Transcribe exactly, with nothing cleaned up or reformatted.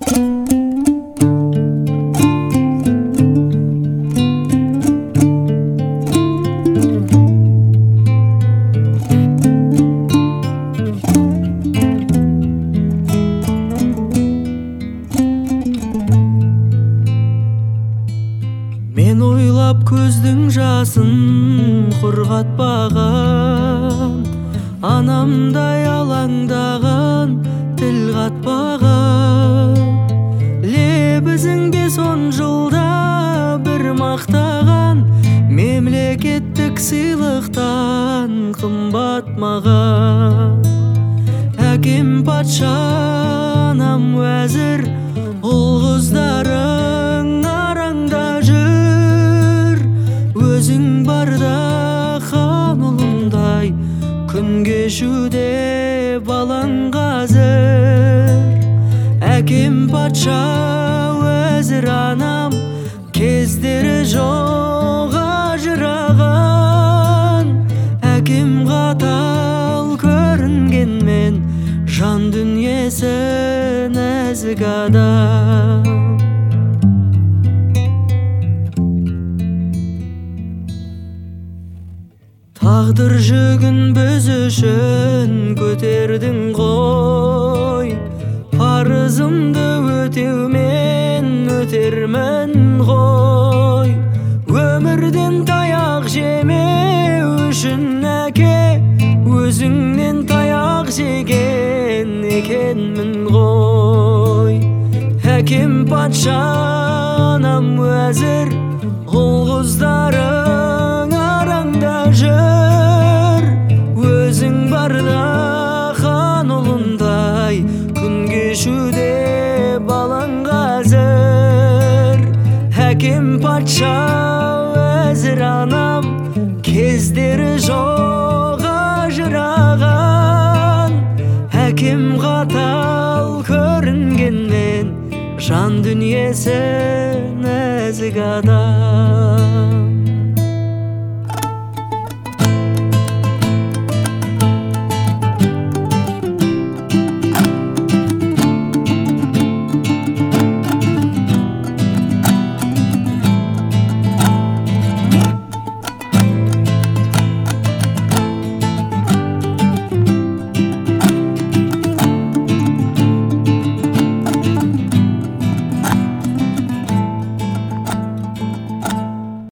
Мен ойлап көздің жасын құрғатпаған, анамдай алаңдаған, тіл қатпаған. Лебізің бес он жылда бір мақтаған, мемлекеттік сыйлықтан қымбат маған. Әкем патша, анам уәзір, ұл-қыздарың араңда жүр. Өзің барда хан ұлындай, күн кешуде балаң қазір. Әкем патша, уәзір анам, кездері жоқ ажыраған. Әкем қатал көрінгенмен, жан дүниесі нәзік адам. Тағдыр жүгін біз үшін көтердің ғой, парызымды өтеумен өтермін ғой. Өмірден таяқ жемеу үшін әке, өзіңнен таяқ жеген екенмін ғой. Әкем патша, анам уәзір, ұл-қыздарың араңда жүр. Өзің барда хан ұлындай, күн кешуде балаң қазір. Әкем патша, уәзір анам, кездері жоқ ажыраған. Әкем қатал көрінгенмен, жан дүниесі нәзік адам.